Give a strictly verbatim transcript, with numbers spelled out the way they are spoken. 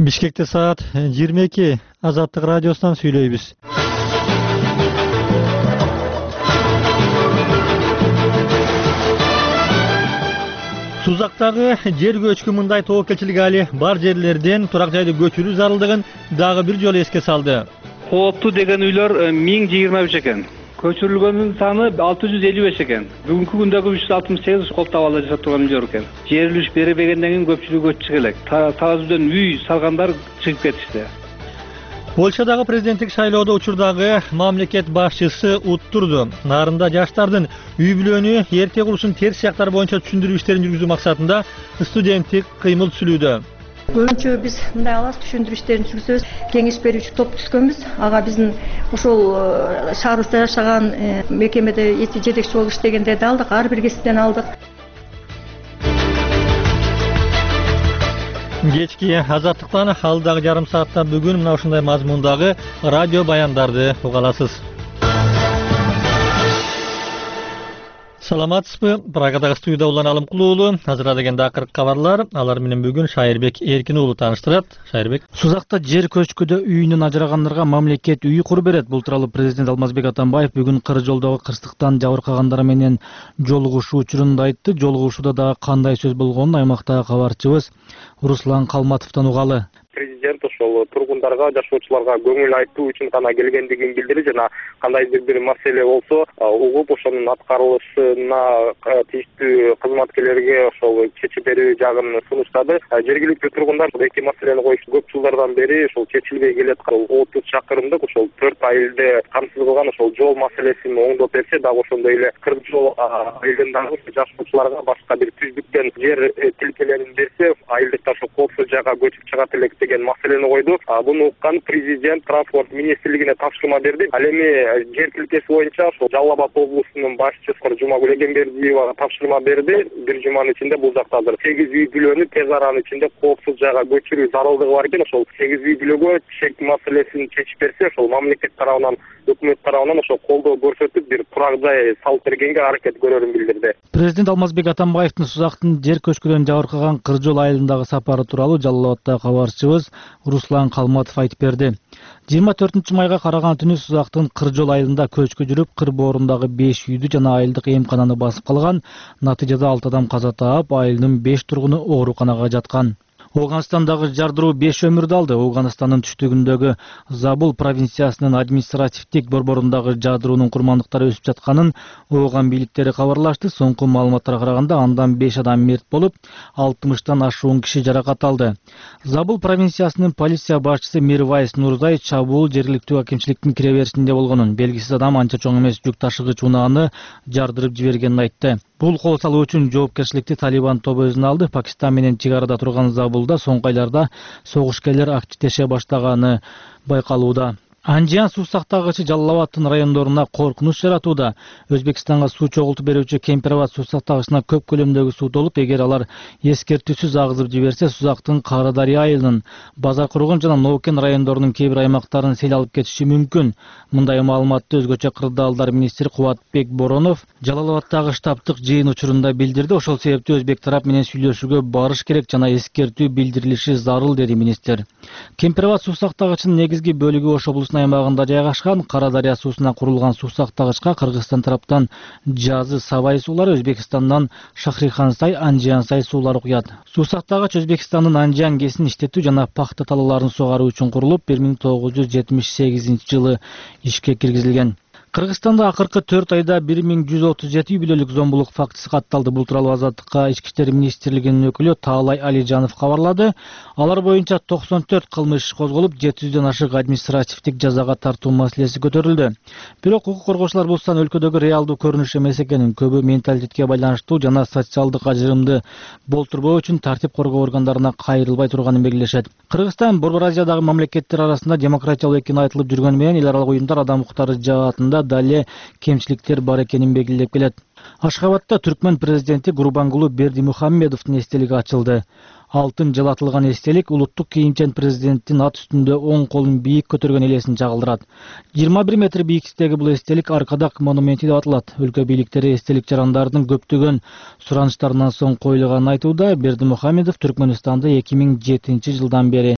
Бишкекте саат жыйырма эки. Азаттык радиосунан сүйлөйбүз. Сузактагы жер көчкү мындай тобокелчилик али бар жерлерден турак жайды көчүрүү зарылдыгын дагы бир жолу эске салды. Кооптуу деген үйлөр миң жыйырма үч экен. Көчүрүлгөнүн саны алты жүз элүү беш экен. Бүгүнкү күндөгү үч жүз алтымыш сегиз кооптуу абалда жашап турган үйлөр экен. Жер үлүш беребегенден кийин көпчүлүгү көчүп элек. Таазүдөн үй салгандар чыгып кетишти. Польшадагы президенттик шайлоодо учурдагы мамлекет башчысы уттурду. Нарында жаштардын үй бүлөнү эрте курушун терс жактары боюнча түшүндүрүү иштерин жүргүзүү максатында студенттик кыймыл түзүлүүдө. Көбүнчө биз мындай алас түшүндүрүү иштерин жүргүзөбүз. Кеңеш берүүчү топ түзгөнбүз. Ага биздин ошол шаарыбызда жашаган мекемеде жетекчи болуп иштегендерди алдык, ар бир кесиптен алдык. Кечки азаттыктан алдагы жарым саатта бүгүн мына ушундай мазмундагы радио баяндарды уга аласыз. Саламатсызбы? Прагадагы студияда Улан Алымкулуулу. Азыр деген акыркы кабарлар. Алар менен бүгүн Шайырбек Эркин уулу тааныштырат. Шайырбек. Сузакта жер көчкүдө үйүнөн ажырагандарга мамлекет үй куруп берет. Бул тууралуу президент Алмазбек Атамбаев бүгүн кыр жолдогу кырсыктан жабыркагандар менен жолугушуу учурунда айтты. Жолугушууда дагы кандай сөз болгонун аймактагы кабарчыбыз Руслан Калматовдон угалы. Президент ошол тургундарга, жашоочуларга көңүл айтуу үчүн гана келгендигин билдирди жана кандайдыр бир маселе болсо угуп ошонун аткарылышына тийиштүү кызматкерлерге ошол чечип берүү жагын сунуштады. Жергиликтүү тургундар эки маселени коюш көп жылдардан бери ошол чечилбей келаткан отуз чакырымдык ошол төрт айылды камсыз кылган ошол жол маселесин оңдоп берсе, дагы ошондой эле кырк жол айылындагы жашоочуларга башка бир түздүктөн жер тилкелерин берсе, айылдыктар ошол коопсуз жайга көчүп чыгат элек деген маселени койду. Буну уккан президент транспорт министрлигине тапшырма берди. Ал эми жер тилкеси боюнча ошол Жалал Абад облусунун башчысы Жумагүл Эгембердиевага тапшырма берди. Бир жуманын ичинде бул жакта азыр сегиз үй бүлөнү тез аранын ичинде коопсуз жайга көчүрүү зарылдыгы бар экен. Ошол сегиз үй бүлөгө чек маселесин чечип берсе, ошол мамлекет тарабынан, өкмөт тарабынан ошол колдоо көрсөтүп бир турак жай салып бергенге аракет көрөрүн билдирди. Президент Алмазбек Атамбаевдин Сузактын жер көчкүдөн жабыркаган Кыржол айылындагы сапары тууралуу Жалал Абадтагы кабарчыбыз Руслан Калматов айтып берди. жыйырма төртүнчү майга караган түнү Сузактын Кыржол айылында көчкү жүрүп, кыр боорундагы беш үйдү жана айылдык эмкананы басып калган. Натыйжада алты адам каза таап, айылдын беш тургуну ооруканага жаткан. Ауганстандагы жардыруу беш өмүрдү алды. Ауганстандын түштүгүндөгү Забул провинциясынын административдик борборундагы жардыруунун курмандыктары өсүп жатканын Ооган бийликтери кабарлашты. Соңку маалыматтарга караганда андан беш адам мерт болуп, алтымыштан ашуун киши жаракат алды. Забул провинциясынын полиция башчысы Мирвайс Нурзай чабуул жергиликтүү акимчиликтин кире беришинде болгонун, белгисиз адам анча чоң эмес жүк ташыгыч унааны жардырып жибергенин айтты. Бул кол салуу үчүн жоопкерчиликти Талибан тобу өзүнө алды. Пакистан менен чек арада турган Забулда соңку айларда согушкерлер активдеше баштаганы байкалууда. Анжиан суу сактагычы Жалал Абадтын райондоруна коркунуч жаратууда. Өзбекстанга суу чогултуп берүүчү Кемпирабад суу сактагычына көп көлөмдөгү суу толуп, эгер алар эскертүүсүз агызып жиберсе, Сузактын Кара-Дарыя айылынын, Базар-Кургон жана Ноукен райондорунун кээ бир аймактарын сел алып кетиши мүмкүн. Мындай маалыматты өзгөчө кырдаалдар министри Кубатбек Боронов Жалал Абадтагы штабтык жыйын учурунда билдирди. Ошол себептүү өзбек тарап менен сүйлөшүүгө барыш керек жана эскертүү билдирилиши зарыл, деди министр. Кемпирабад суу сактагычынын негизги бөлүгү Ош облусунун аймагында жайгашкан. Кара-Дарыя суусуна курулган суу сактагычка Кыргызстан тараптан Жазы, Сабай суулары, Өзбекстандан Шахрихан-Сай, Анжиан-Сай суулары куят. Суу сактагыч Өзбекстандын Анжиан кесин иштетүү жана пахта талааларын сугаруу үчүн курулуп, бир миң тогуз жүз жетимиш сегизинчи жылы ишке киргизилген. Кыргызстанда акыркы төрт айда бир миң жүз отуз жети үй бүлөлүк зомбулук фактысы катталды. Бул тууралуу Азаттыкка Ички иштер министрлигинин өкүлү Таалай Алижанов кабарлады. Алар боюнча токсон төрт кылмыш козголуп, жети жүздөн ашык административдик жазага тартуу маселеси көтөрүлдү. Бирок укук коргоочулар бул сан өлкөдөгү реалдуу көрүнүш эмес экенин, көбү менталитетке байланыштуу жана социалдык ажырымды болтурбоо үчүн тартип коргоо органдарына кайрылбай турганын белгилешет. Кыргызстан Борбор Азиядагы мамлекеттер арасында демократиялуу экени айтылып жүргөнү менен эл аралык уюмдар адам укуктары жаатында дале кемчиликтер бар экенин белгилеп келет. Ашхабадта Түркмөн президенти Гурбангулу Бердимухаммедовдун эстелиги ачылды. Алтын жалатылган эстелик улуттук кийимчен президенттин ат үстүндө оң колун бийик көтөргөн элесин чагылдырат. жыйырма бир метр бийиктиктеги бул эстелик Аркадак монументи деп аталат. Өлкө бийликтери эстелик жарандардын көптөгөн суранычтарынан соң коюлганын айтууда. Бердимухаммедов Түркмөнстанда эки миң жетинчи жылдан бери